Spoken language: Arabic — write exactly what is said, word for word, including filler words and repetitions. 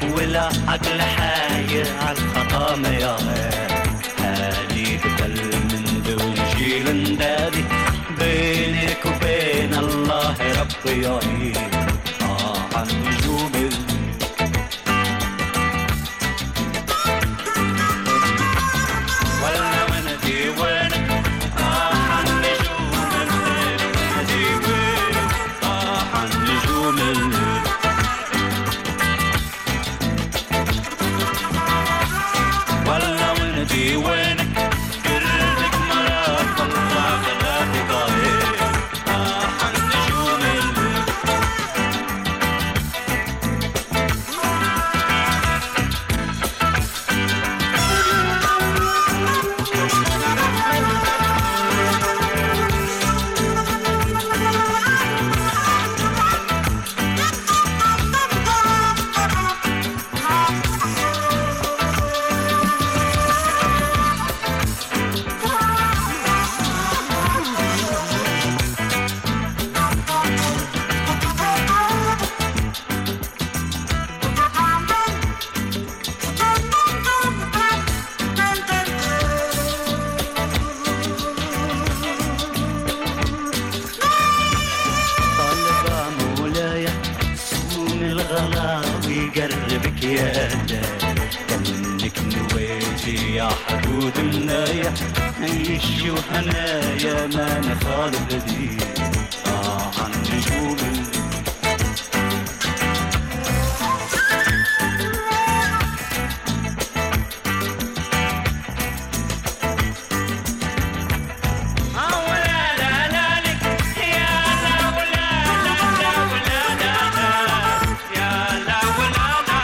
ولا عقل حاير عالخطامة يا هادي قتل من دون جيل دادي بينك وبين الله ربي يا آه عن نجوم ولا منادي وينك آه عن نجوم الليل منادي وينك آه عن نجوم الليل ولا منادي وينك قربك مرات الله غلاك ضايق آه عن نجوم الليل ويقربك يا كأنك نويتي يا حدود النايا عيش وهنايا ما نخالف لديك